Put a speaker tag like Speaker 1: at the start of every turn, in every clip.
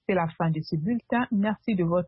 Speaker 1: C'est la fin de ce bulletin. Merci de votre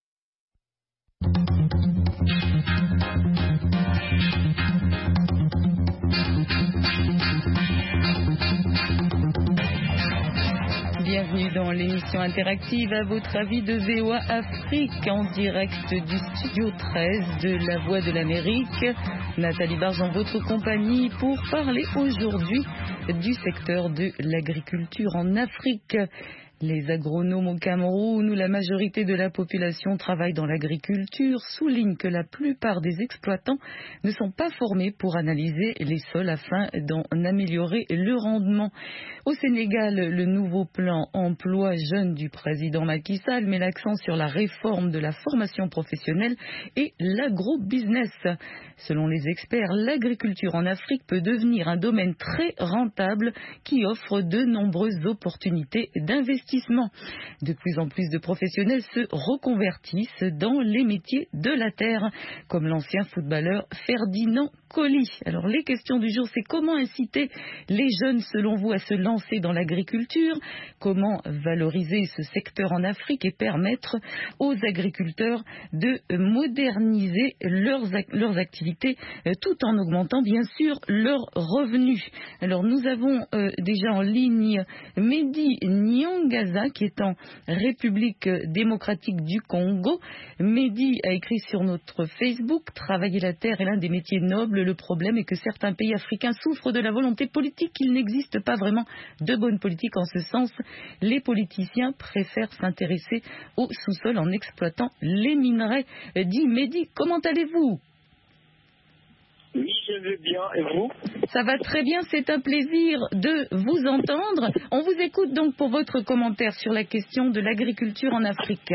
Speaker 2: Bienvenue dans l'émission interactive à votre avis de VOA Afrique en direct du studio 13 de La Voix de l'Amérique. Nathalie Barge en votre compagnie pour parler aujourd'hui du secteur de l'agriculture en Afrique. Les agronomes au Cameroun, où la majorité de la population travaille dans l'agriculture, soulignent que la plupart des exploitants ne sont pas formés pour analyser les sols afin d'en améliorer le rendement. Au Sénégal, le nouveau plan emploi jeune du président Macky Sall met l'accent sur la réforme de la formation professionnelle et l'agrobusiness. Selon les experts, l'agriculture en Afrique peut devenir un domaine très rentable qui offre de nombreuses opportunités d'investissement. De plus en plus de professionnels se reconvertissent dans les métiers de la terre, comme l'ancien footballeur Ferdinand Coly. Alors les questions du jour, c'est comment inciter les jeunes selon vous à se lancer dans l'agriculture, comment valoriser ce secteur en Afrique et permettre aux agriculteurs de moderniser leurs activités tout en augmentant bien sûr leurs revenus. Alors nous avons déjà en ligne Mehdi Nyangaza qui est en République démocratique du Congo. Mehdi a écrit sur notre Facebook: travailler la terre est l'un des métiers nobles. Le problème est que certains pays africains souffrent de la volonté politique, qu'il n'existe pas vraiment de bonne politique en ce sens. Les politiciens préfèrent s'intéresser au sous-sol en exploitant les minerais. Dit Mehdi, comment allez-vous?
Speaker 3: Oui, je vais bien. Et vous?
Speaker 2: Ça va très bien, c'est un plaisir de vous entendre. On vous écoute donc pour votre commentaire sur la question de l'agriculture en Afrique.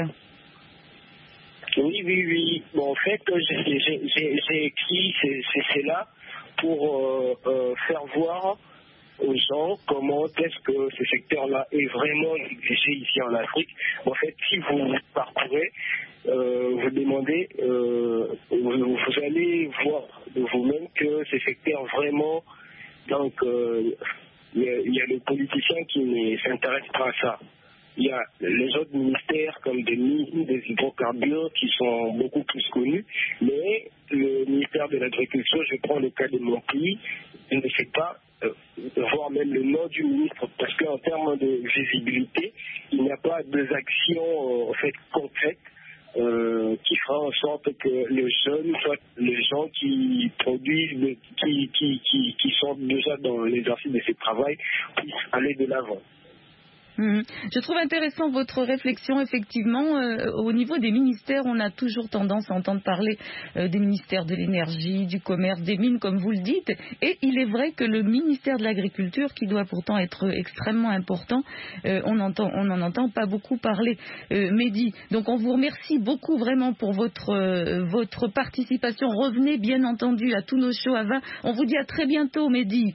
Speaker 3: Oui. Bon, en fait, j'ai écrit cela pour faire voir aux gens comment est-ce que ce secteur-là est vraiment négligé ici en Afrique. En fait, si vous parcourez, vous demandez, vous allez voir de vous-même que ce secteur vraiment, donc il y a les politiciens qui ne s'intéressent pas à ça. Il y a les autres ministères comme des mines, des hydrocarbures qui sont beaucoup plus connus, mais le ministère de l'Agriculture, je prends le cas de mon pays, je ne sais pas voir même le nom du ministre, parce qu'en termes de visibilité, il n'y a pas d'actions en fait concrètes qui fera en sorte que les jeunes, soit les gens qui produisent, qui sont déjà dans l'exercice de ce travail, puissent aller de l'avant.
Speaker 2: Je trouve intéressant votre réflexion. Effectivement, au niveau des ministères, on a toujours tendance à entendre parler des ministères de l'énergie, du commerce, des mines, comme vous le dites. Et il est vrai que le ministère de l'Agriculture, qui doit pourtant être extrêmement important, on n'en entend pas beaucoup parler. Mehdi, donc on vous remercie beaucoup vraiment pour votre participation. Revenez bien entendu à tous nos shows à 20. On vous dit à très bientôt, Mehdi.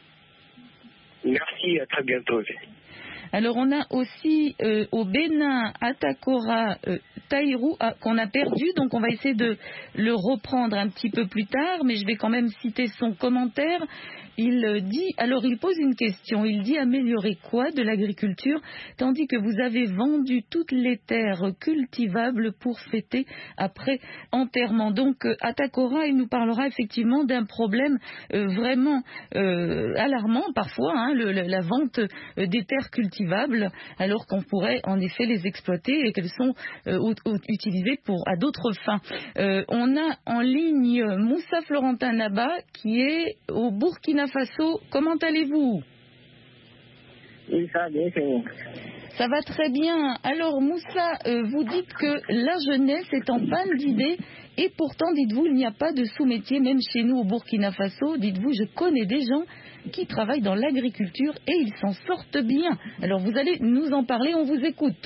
Speaker 3: Merci, à très bientôt.
Speaker 2: Alors on a aussi au Bénin Atakora Taïrou qu'on a perdu, donc on va essayer de le reprendre un petit peu plus tard, mais je vais quand même citer son commentaire. Il pose une question, il dit: améliorer quoi de l'agriculture tandis que vous avez vendu toutes les terres cultivables pour fêter après enterrement. Donc Atakora, il nous parlera effectivement d'un problème vraiment alarmant parfois, la vente des terres cultivables, alors qu'on pourrait en effet les exploiter et qu'elles sont utilisées à d'autres fins. On a en ligne Moussa Florentin Naba qui est au Burkina Faso. Comment allez-vous?
Speaker 4: Oui, ça va bien, c'est bon.
Speaker 2: Ça va très bien. Alors Moussa, vous dites que la jeunesse est en panne d'idées et pourtant, dites-vous, il n'y a pas de sous-métier, même chez nous au Burkina Faso. Dites-vous, je connais des gens qui travaillent dans l'agriculture et ils s'en sortent bien. Alors vous allez nous en parler, on vous écoute.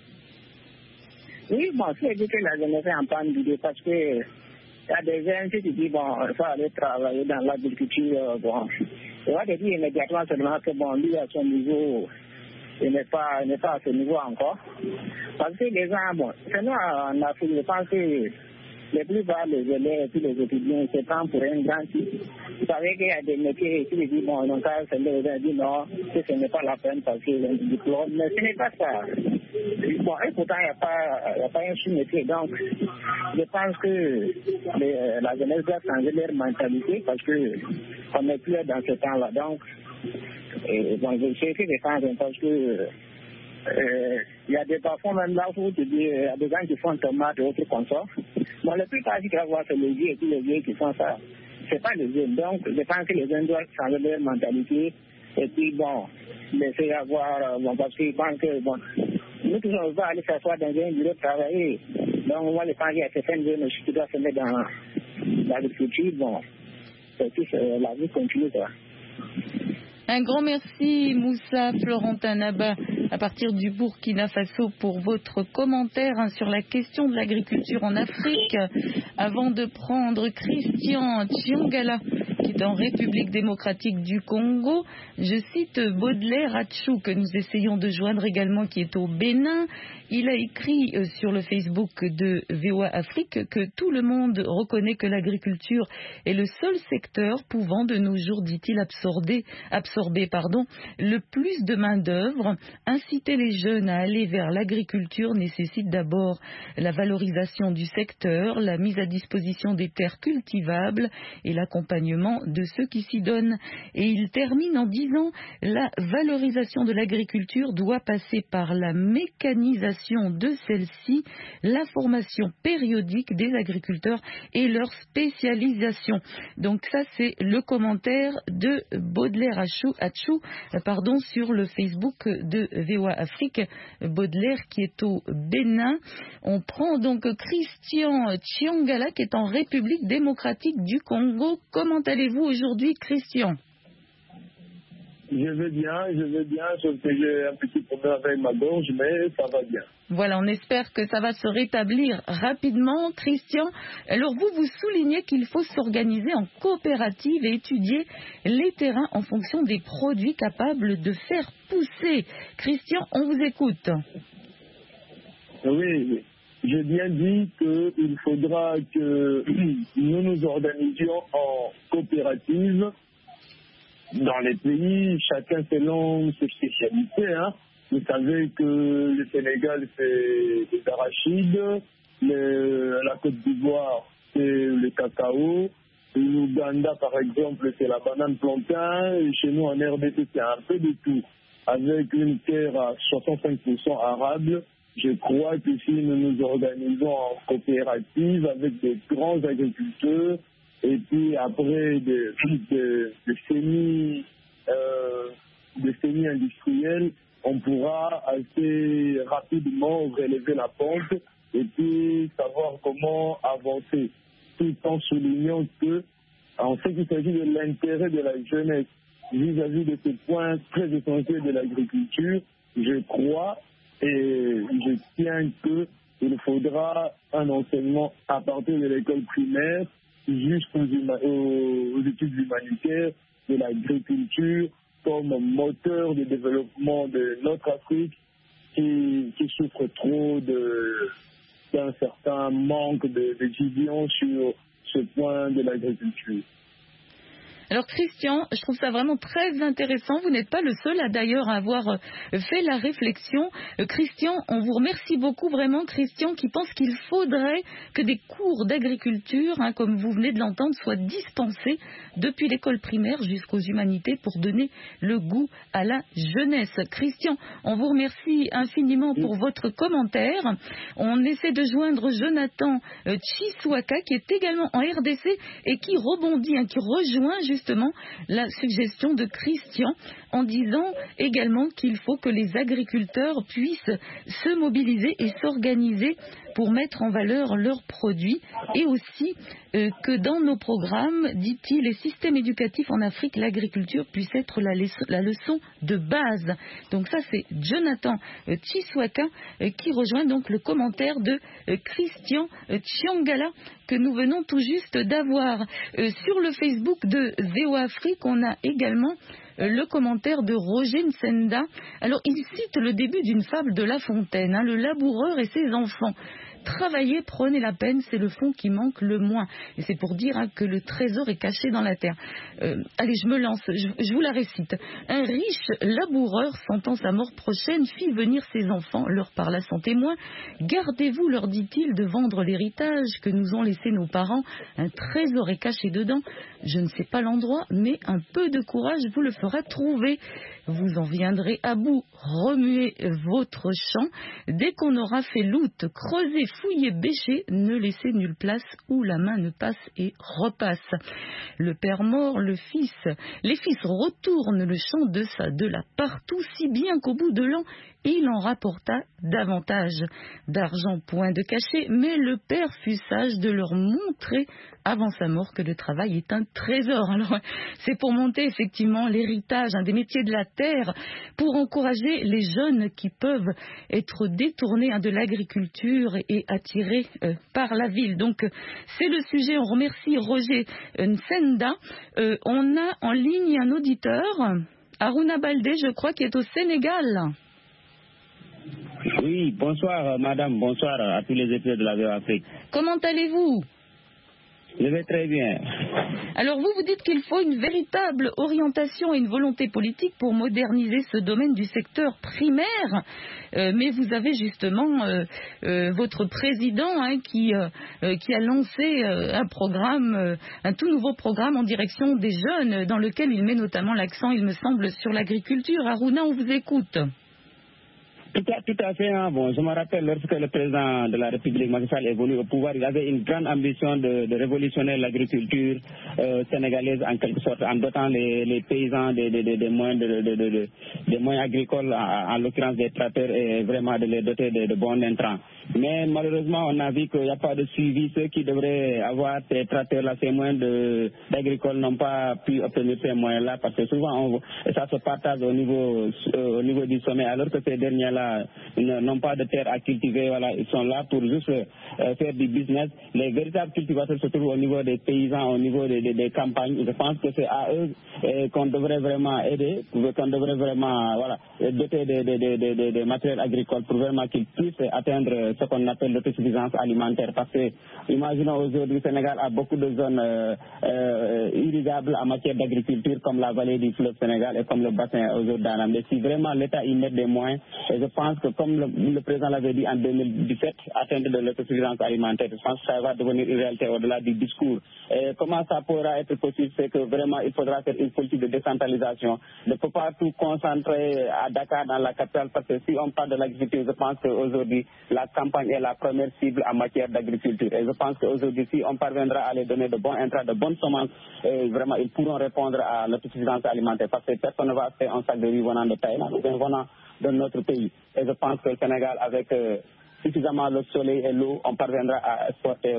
Speaker 4: Oui, bon, c'est dit que la jeunesse est en panne d'idées parce que il y a des gens qui disent, bon, il faut aller travailler dans l'agriculture, bon. On va te dire immédiatement seulement que, bon, lui, à son niveau, il n'est pas à ce niveau encore. Parce que les gens, bon, c'est nous en Afrique, je pense que les plupart des élèves et tous les étudiants se prennent pour un grand type. Vous savez qu'il y a des métiers qui disent, bon, ils n'ont qu'à se lever et dire non, que ce n'est pas la peine parce qu'ils ont un diplôme. Mais ce n'est pas ça. Bon, et pourtant, il n'y a pas un sous-métier. Donc, je pense que la jeunesse doit changer leur mentalité parce qu'on n'est plus dans ce temps-là. Donc, bon, je sais que les temps, parce que il y a des parfois même là où tu dis, il y a des gens qui font tomates et autres comme ça. Bon, le plus tard, tu vas voir, c'est les vieux et puis les vieux qui font ça. C'est pas les jeunes. Donc, je pense que les jeunes doivent changer leur mentalité et puis, bon, laisser avoir, bon, parce qu'ils pensent que, bon, nous tous, on va aller s'asseoir dans un bureau travailler. Donc, moi, je pense qu'il y a certaines jeunes aussi qui doivent se mettre dans l'agriculture. Bon, et puis, la vie continue, quoi.
Speaker 2: Un grand merci, Moussa Florentin Naba, à partir du Burkina Faso, pour votre commentaire sur la question de l'agriculture en Afrique. Avant de prendre Christian Tchiongala, qui est en République démocratique du Congo, je cite Baudelaire Atchou, que nous essayons de joindre également, qui est au Bénin. Il a écrit sur le Facebook de VOA Afrique que tout le monde reconnaît que l'agriculture est le seul secteur pouvant de nos jours, dit-il, absorber le plus de main-d'œuvre. Inciter les jeunes à aller vers l'agriculture nécessite d'abord la valorisation du secteur, la mise à disposition des terres cultivables et l'accompagnement de ceux qui s'y donnent. Et il termine en disant la valorisation de l'agriculture doit passer par la mécanisation de celle-ci, la formation périodique des agriculteurs et leur spécialisation. Donc ça, c'est le commentaire de Baudelaire Atchou, sur le Facebook de VOA Afrique. Baudelaire qui est au Bénin. On prend donc Christian Tchiongala qui est en République démocratique du Congo. Comment allez-vous aujourd'hui, Christian ?
Speaker 5: Je vais bien, sauf que j'ai un petit problème avec ma gorge, mais ça va bien.
Speaker 2: Voilà, on espère que ça va se rétablir rapidement. Christian, alors vous soulignez qu'il faut s'organiser en coopérative et étudier les terrains en fonction des produits capables de faire pousser. Christian, on vous écoute.
Speaker 5: Oui, j'ai bien dit qu'il faudra que nous nous organisions en coopérative. Dans les pays, chacun selon ses spécialités. Vous savez que le Sénégal, c'est des arachides, la Côte d'Ivoire, c'est le cacao, l'Ouganda, par exemple, c'est la banane plantain, et chez nous, en RDC, c'est un peu de tout. Avec une terre à 65% arable, je crois que si nous nous organisons en coopérative avec des grands agriculteurs, et puis après des semi-industriels, on pourra assez rapidement relever la pente et puis savoir comment avancer, tout en soulignant que, en ce qui s'agit de l'intérêt de la jeunesse vis-à-vis de ce point très essentiel de l'agriculture, je crois et je tiens qu'il faudra un enseignement à partir de l'école primaire jusqu'aux études humanitaires de l'agriculture comme moteur de développement de notre Afrique qui souffre trop d'un certain manque de vision sur ce point de l'agriculture.
Speaker 2: Alors Christian, je trouve ça vraiment très intéressant. Vous n'êtes pas le seul d'ailleurs à avoir fait la réflexion. Christian, on vous remercie beaucoup vraiment, Christian, qui pense qu'il faudrait que des cours d'agriculture, comme vous venez de l'entendre, soient dispensés depuis l'école primaire jusqu'aux humanités pour donner le goût à la jeunesse. Christian, on vous remercie infiniment pour votre commentaire. On essaie de joindre Jonathan Chiswaka, qui est également en RDC et qui rebondit, qui rejoint justement la suggestion de Christian en disant également qu'il faut que les agriculteurs puissent se mobiliser et s'organiser pour mettre en valeur leurs produits et aussi que dans nos programmes, dit-il, les systèmes éducatifs en Afrique, l'agriculture puisse être la leçon de base. Donc ça, c'est Jonathan Chiswaka qui rejoint donc le commentaire de Christian Tchiongala que nous venons tout juste d'avoir. Sur le Facebook de VOA Afrique, on a également le commentaire de Roger Nsenda. Alors, il cite le début d'une fable de La Fontaine, le laboureur et ses enfants. Travaillez, prenez la peine, c'est le fond qui manque le moins. Et c'est pour dire que le trésor est caché dans la terre. Allez, je me lance, je vous la récite. Un riche laboureur, sentant sa mort prochaine, fit venir ses enfants, leur parla sans témoin. Gardez-vous, leur dit-il, de vendre l'héritage que nous ont laissé nos parents. Un trésor est caché dedans. Je ne sais pas l'endroit, mais un peu de courage vous le fera trouver. Vous en viendrez à bout. Remuez votre champ. Dès qu'on aura fait loot, creusez, fouillez, bêchez, ne laissez nulle place où la main ne passe et repasse. Le père mort, les fils retournent le champ de là partout, si bien qu'au bout de l'an, il en rapporta davantage d'argent, point de cachet, mais le père fut sage de leur montrer avant sa mort que le travail est un trésor. Alors, c'est pour monter effectivement l'héritage, des métiers de la terre, pour encourager les jeunes qui peuvent être détournés de l'agriculture et attirés par la ville. Donc, c'est le sujet. On remercie Roger Nsenda. On a en ligne un auditeur, Aruna Baldé, je crois, qui est au Sénégal.
Speaker 6: Oui, bonsoir madame, bonsoir à tous les étudiants de la VOA Afrique.
Speaker 2: Comment allez-vous?
Speaker 6: Je vais très bien.
Speaker 2: Alors vous dites qu'il faut une véritable orientation et une volonté politique pour moderniser ce domaine du secteur primaire, mais vous avez justement votre président qui a lancé un programme, un tout nouveau programme en direction des jeunes, dans lequel il met notamment l'accent, il me semble, sur l'agriculture. Aruna, on vous écoute.
Speaker 6: Tout à fait. Bon, je me rappelle lorsque le président de la République, Macky Sall, est venu au pouvoir, il avait une grande ambition de révolutionner l'agriculture sénégalaise en quelque sorte, en dotant les paysans des moyens agricoles, en l'occurrence des tracteurs, et vraiment de les doter de bons intrants. Mais malheureusement, on a vu qu'il n'y a pas de suivi. Ceux qui devraient avoir ces tracteurs-là, ces moyens d'agricoles, n'ont pas pu obtenir ces moyens-là, parce que souvent, ça se partage au niveau du sommet, alors que ces derniers-là n'ont pas de terre à cultiver. Voilà, ils sont là pour juste faire du business. Les véritables cultivateurs se trouvent au niveau des paysans, au niveau des campagnes. Je pense que c'est à eux qu'on devrait vraiment aider, qu'on devrait vraiment doter des matériels agricoles pour vraiment qu'ils puissent atteindre ce qu'on appelle l'autosuffisance alimentaire. Parce que, imaginons aujourd'hui, le Sénégal a beaucoup de zones irrigables en matière d'agriculture, comme la vallée du fleuve Sénégal et comme le bassin aujourd'hui d'Anam. Mais si vraiment l'État y met des moyens, et je pense que, comme le président l'avait dit en 2017, atteindre de l'autosuffisance alimentaire, je pense que ça va devenir une réalité au-delà du discours. Et comment ça pourra être possible? C'est que vraiment il faudra faire une politique de décentralisation. On ne peut pas tout concentrer à Dakar, dans la capitale, parce que si on parle de l'agriculture, je pense qu'aujourd'hui la campagne est la première cible en matière d'agriculture. Et je pense qu'aujourd'hui, si on parviendra à les donner de bons intrants, de bonnes semences, vraiment ils pourront répondre à l'autosuffisance alimentaire, parce que personne ne va faire un sac de riz venant de Thaïlande ou venant de notre pays. Et je pense que le Sénégal, avec suffisamment le soleil et l'eau, on parviendra à exporter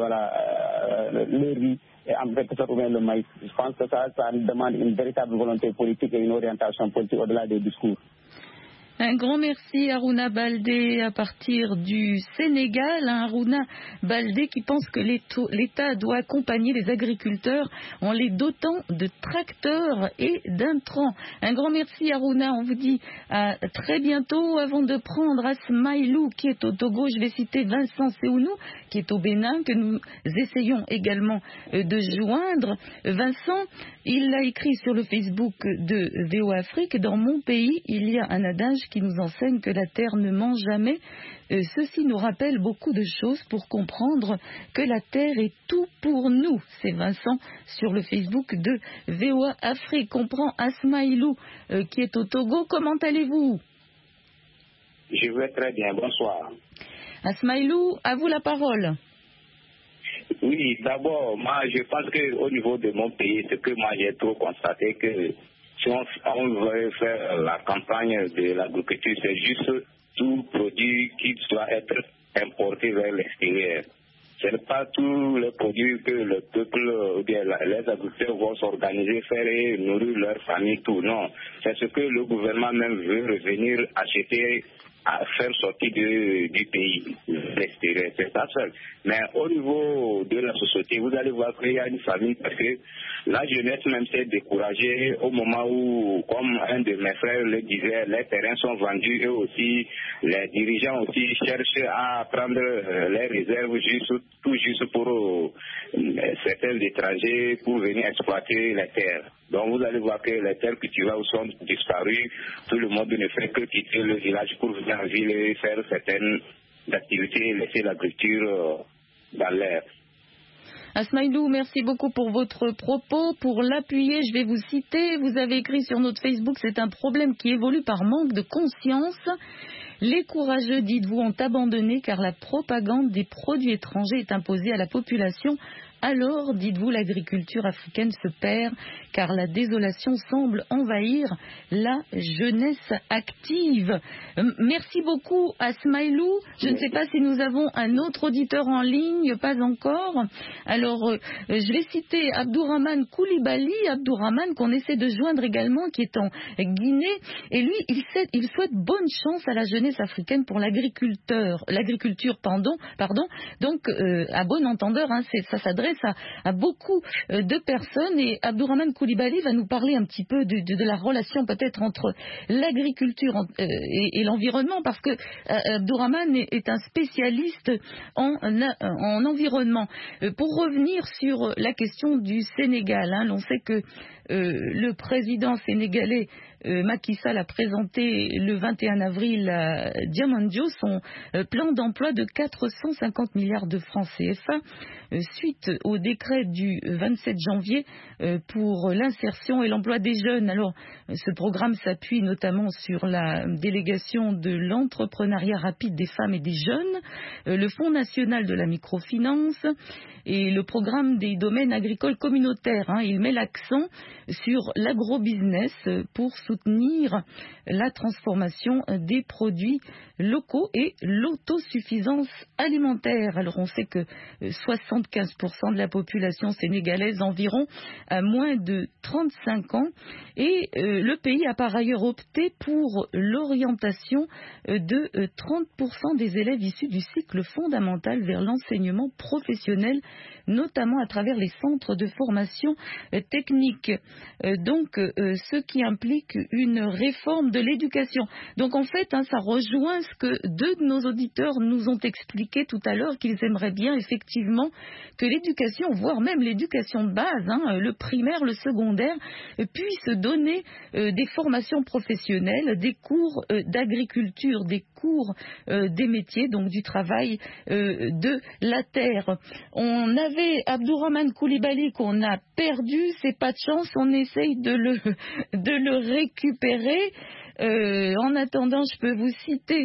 Speaker 6: le riz et en quelque sorte le maïs. Je pense que ça demande une véritable volonté politique et une orientation politique au-delà des discours.
Speaker 2: Un grand merci Aruna Baldé à partir du Sénégal. Aruna Baldé qui pense que l'État doit accompagner les agriculteurs en les dotant de tracteurs et d'intrants. Un grand merci Aruna, on vous dit à très bientôt. Avant de prendre Asmaïlou qui est au Togo, je vais citer Vincent Seounou qui est au Bénin, que nous essayons également de joindre. Vincent, il a écrit sur le Facebook de VOA Afrique: dans mon pays, il y a un adage qui nous enseigne que la terre ne ment jamais. Ceci nous rappelle beaucoup de choses pour comprendre que la terre est tout pour nous. C'est Vincent sur le Facebook de VOA Afrique. On prend Asmaïlou qui est au Togo. Comment allez-vous?
Speaker 7: Je vais très bien, bonsoir.
Speaker 2: Asmaïlou, à vous la parole.
Speaker 7: Oui, d'abord, moi je pense qu'au niveau de mon pays, ce que moi j'ai trop constaté, que si on veut faire la campagne de l'agriculture, c'est juste tout produit qui doit être importé vers l'extérieur. Ce n'est pas tous les produits que le peuple ou bien les agriculteurs vont s'organiser, faire et nourrir leur famille, tout. Non, c'est ce que le gouvernement même veut revenir acheter à faire sortir du pays, l'extérieur, c'est ça seul. Mais au niveau de la société, vous allez voir qu'il y a une famille parce que la jeunesse même s'est découragée au moment où, comme un de mes frères le disait, les terrains sont vendus et aussi les dirigeants aussi cherchent à prendre les réserves tout juste pour certains étrangers pour venir exploiter les terres. Donc vous allez voir que les terres cultivables sont disparues. Tout le monde ne fait que quitter le village pour venir en ville et faire certaines activités et laisser l'agriculture dans l'air.
Speaker 2: Asmaïlou, merci beaucoup pour votre propos. Pour l'appuyer, je vais vous citer. Vous avez écrit sur notre Facebook, c'est un problème qui évolue par manque de conscience. Les courageux, dites-vous, ont abandonné car la propagande des produits étrangers est imposée à la population. Alors, dites-vous, l'agriculture africaine se perd car la désolation semble envahir la jeunesse active. Merci beaucoup Asmaïlou. Je ne sais pas si nous avons un autre auditeur en ligne, pas encore. Alors, je vais citer Abdourahmane Koulibaly, Abdourahmane qu'on essaie de joindre également, qui est en Guinée. Et lui, il souhaite bonne chance à la jeunesse africaine pour l'agriculture, pardon. Donc, à bon entendeur, hein, ça s'adresse à beaucoup de personnes, et Abdourahmane Koulibaly va nous parler un petit peu de la relation peut-être entre l'agriculture et l'environnement, parce que Abdourahmane est un spécialiste en environnement. Pour revenir sur la question du Sénégal, hein, l'on sait que le président sénégalais Macky Sall a présenté le 21 avril à Diamandjo son plan d'emploi de 450 milliards de francs CFA suite au décret du 27 janvier pour l'insertion et l'emploi des jeunes. Alors, ce programme s'appuie notamment sur la délégation de l'entrepreneuriat rapide des femmes et des jeunes, le Fonds national de la microfinance et le programme des domaines agricoles communautaires. Hein. Il met l'accent sur l'agrobusiness pour soutenir la transformation des produits locaux et l'autosuffisance alimentaire. Alors on sait que 75% de la population sénégalaise environ a moins de 35 ans et le pays a par ailleurs opté pour l'orientation de 30% des élèves issus du cycle fondamental vers l'enseignement professionnel, notamment à travers les centres de formation technique. Donc, ce qui implique une réforme de l'éducation. Donc, en fait, ça rejoint ce que deux de nos auditeurs nous ont expliqué tout à l'heure, qu'ils aimeraient bien effectivement que l'éducation, voire même l'éducation de base, le primaire, le secondaire, puisse donner des formations professionnelles, des cours d'agriculture, des cours des métiers, donc du travail de la terre. On avait Abdourahmane Koulibaly qu'on a perdu, c'est pas de chance, on essaye de le récupérer. En attendant, je peux vous citer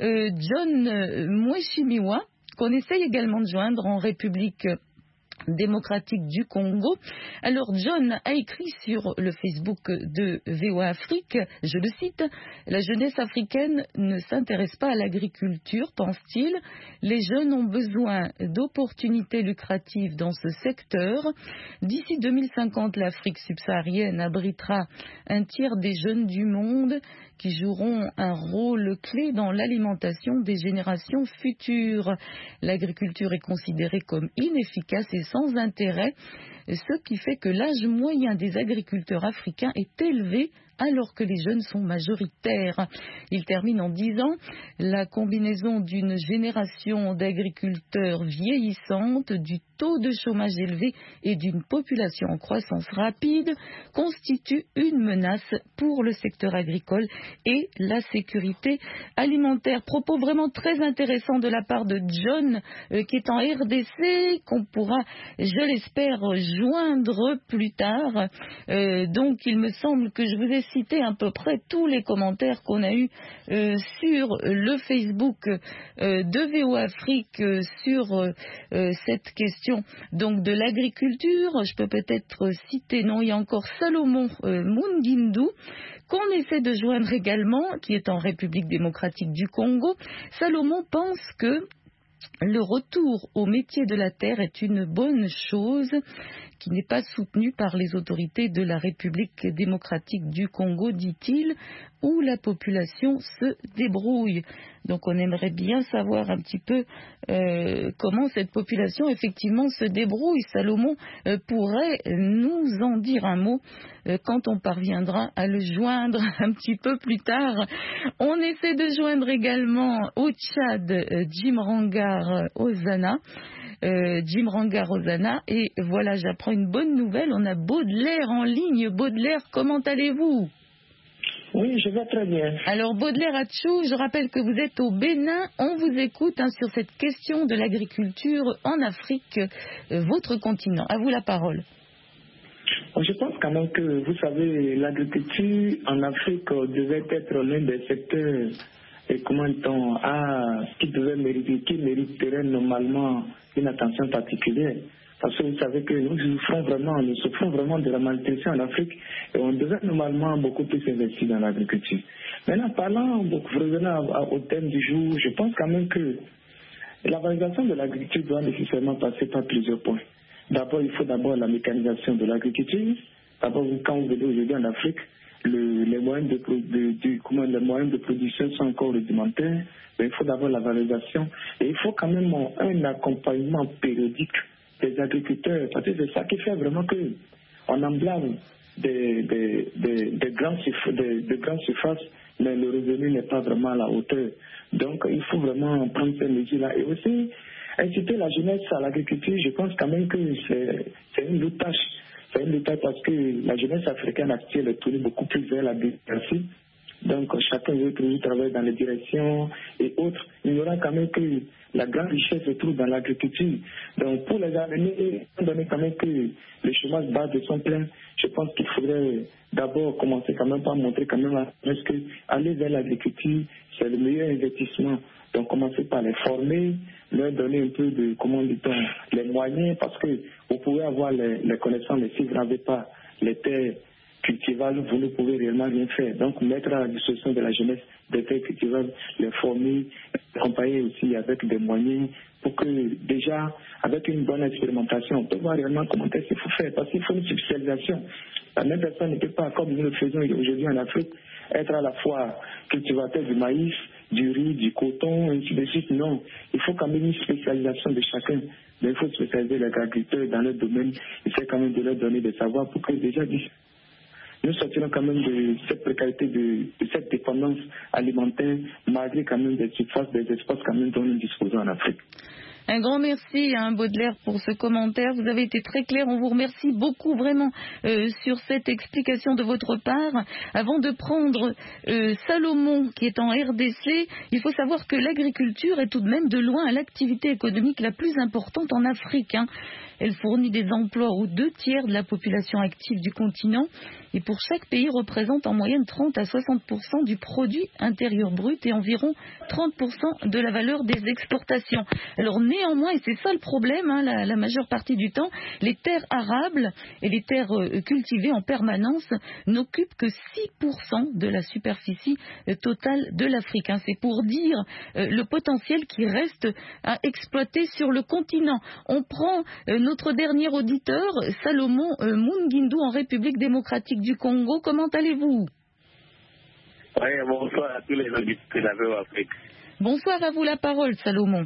Speaker 2: John Mweshimiwa, qu'on essaye également de joindre en République démocratique du Congo. Alors John a écrit sur le Facebook de VOA Afrique, je le cite: la jeunesse africaine ne s'intéresse pas à l'agriculture, pense-t-il. Les jeunes ont besoin d'opportunités lucratives dans ce secteur. D'ici 2050, l'Afrique subsaharienne abritera un tiers des jeunes du monde qui joueront un rôle clé dans l'alimentation des générations futures. L'agriculture est considérée comme inefficace et sans intérêt, ce qui fait que l'âge moyen des agriculteurs africains est élevé alors que les jeunes sont majoritaires. Il termine en disant: la combinaison d'une génération d'agriculteurs vieillissantes, du taux de chômage élevé et d'une population en croissance rapide constitue une menace pour le secteur agricole et la sécurité alimentaire. Propos vraiment très intéressants de la part de John, qui est en RDC, qu'on pourra, je l'espère, joindre plus tard. Donc il me semble que je vous ai cité à peu près tous les commentaires qu'on a eus sur le Facebook de VOA Afrique sur cette question donc de l'agriculture. Je peux peut-être citer, non, il y a encore Salomon Mungindou qu'on essaie de joindre également, qui est en République démocratique du Congo. Salomon pense que le retour au métier de la terre est une bonne chose qui n'est pas soutenu par les autorités de la République démocratique du Congo, dit-il, où la population se débrouille. Donc on aimerait bien savoir un petit peu comment cette population effectivement se débrouille. Salomon pourrait nous en dire un mot quand on parviendra à le joindre un petit peu plus tard. On essaie de joindre également au Tchad Jim Rangar Ozana. Et voilà, j'apprends une bonne nouvelle, on a Baudelaire en ligne. Baudelaire, comment allez-vous?
Speaker 8: Oui, je vais très bien.
Speaker 2: Alors Baudelaire Atchou, je rappelle que vous êtes au Bénin, on vous écoute sur cette question de l'agriculture en Afrique, votre continent. À vous la parole.
Speaker 8: Je pense quand même que, vous savez, l'agriculture en Afrique devait être l'un des secteurs qui mériterait normalement une attention particulière. Parce que vous savez que nous souffrons vraiment de la malnutrition en Afrique et on devait normalement beaucoup plus investir dans l'agriculture. Maintenant, revenant au thème du jour, je pense quand même que la valorisation de l'agriculture doit nécessairement passer par plusieurs points. D'abord, il faut la mécanisation de l'agriculture. D'abord, quand vous venez aujourd'hui en Afrique, les moyens de production sont encore rudimentaires, mais il faut d'abord la valorisation et il faut quand même un accompagnement périodique des agriculteurs, parce que c'est ça qui fait vraiment qu'on emblâme des grandes surfaces, mais le revenu n'est pas vraiment à la hauteur. Donc il faut vraiment prendre ces mesures-là et aussi inciter la jeunesse à l'agriculture. Je pense quand même que c'est une lourde tâche. C'est une lutte parce que la jeunesse africaine actuelle est tournée beaucoup plus vers la démocratie. Donc chacun veut toujours travailler dans les directions et autres. Il y aura quand même que la grande richesse se trouve dans l'agriculture. Donc pour les années, étant donné quand même que le chômage bas de son plein, je pense qu'il faudrait d'abord commencer quand même par montrer quand même que aller vers l'agriculture, c'est le meilleur investissement. Donc commencer par les former, leur donner un peu de, les moyens, parce que vous pouvez avoir les connaissances, mais si vous n'avez pas les terres cultivables, vous ne pouvez réellement rien faire. Donc mettre à la disposition de la jeunesse des terres cultivables, les former, accompagner aussi avec des moyens pour que déjà, avec une bonne expérimentation, on peut voir réellement comment est-ce qu'il faut faire, parce qu'il faut une spécialisation. La même personne ne peut pas, comme nous le faisons aujourd'hui en Afrique, être à la fois cultivateur du maïs, du riz, du coton, ainsi de suite. Non, il faut quand même une spécialisation de chacun. Mais il faut spécialiser les agriculteurs dans leur domaine. Il faut quand même de leur donner des savoirs pour que déjà nous sortirons quand même de cette précarité, de cette dépendance alimentaire, malgré quand même des surfaces, des espaces quand même dont nous disposons en Afrique.
Speaker 2: Un grand merci à Baudelaire pour ce commentaire. Vous avez été très clair. On vous remercie beaucoup vraiment sur cette explication de votre part. Avant de prendre Salomon qui est en RDC, il faut savoir que l'agriculture est tout de même de loin l'activité économique la plus importante en Afrique. Elle fournit des emplois aux 2/3 de la population active du continent et pour chaque pays représente en moyenne 30 à 60% du produit intérieur brut et environ 30% de la valeur des exportations. Alors néanmoins, et c'est ça le problème, la majeure partie du temps, les terres arables et les terres cultivées en permanence n'occupent que 6% de la superficie totale de l'Afrique. C'est pour dire le potentiel qui reste à exploiter sur le continent. On prend notre dernier auditeur, Salomon Mungindu en République démocratique du Congo. Comment allez-vous?
Speaker 7: Oui, bonsoir à tous les auditeurs de la VOA Afrique.
Speaker 2: Bonsoir à vous la parole, Salomon.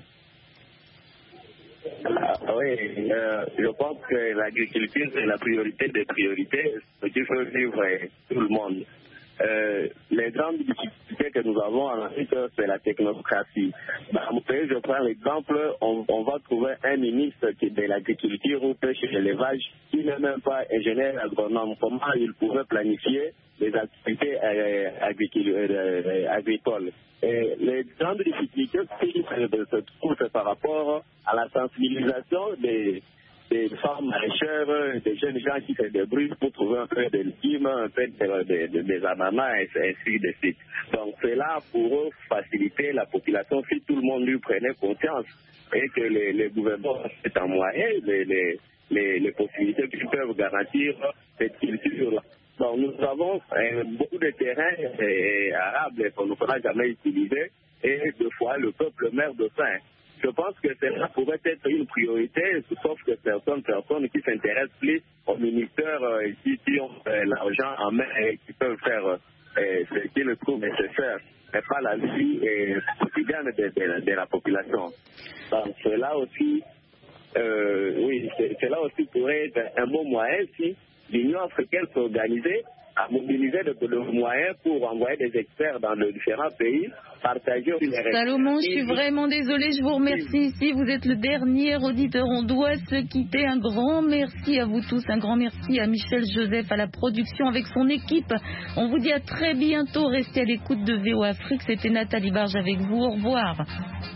Speaker 7: Je pense que l'agriculture, c'est la priorité des priorités, ce qui fait vivre tout le monde. Les grandes difficultés que nous avons en Afrique, c'est la technocratie. Dans mon pays, je prends l'exemple, on va trouver un ministre de l'agriculture ou pêche et l'élevage qui n'est même pas ingénieur agronome. Comment il pourrait planifier les activités agricoles? Et les grandes difficultés se trouvent par rapport à la sensibilisation des femmes maraîchères, des jeunes gens qui se débrouillent pour trouver un peu de légumes, un peu des ananas, et ainsi de suite. Donc c'est là pour faciliter la population si tout le monde lui prenait conscience et que les gouvernements c'est en moyen les possibilités qu'ils peuvent garantir cette culture-là. Donc nous avons beaucoup de terrains arables qu'on ne pourra jamais utiliser et deux fois le peuple meurt de faim. je pense que ça pourrait être une priorité, sauf que certaines personnes qui s'intéressent plus aux ministères qui ont l'argent en main et qui peuvent faire ce qu'ils trouvent nécessaire, mais pas la vie quotidienne de la population. Donc, cela aussi, cela aussi pourrait être un bon moyen si l'Union africaine s'organisait à mobiliser de moyens pour envoyer des experts dans les différents pays, partager les résultats.
Speaker 2: Salomon, je suis vraiment désolée, je vous remercie ici. Vous êtes le dernier auditeur, on doit se quitter. Un grand merci à vous tous, un grand merci à Michel Joseph à la production avec son équipe. On vous dit à très bientôt, restez à l'écoute de VOA Afrique. C'était Nathalie Barge avec vous, au revoir.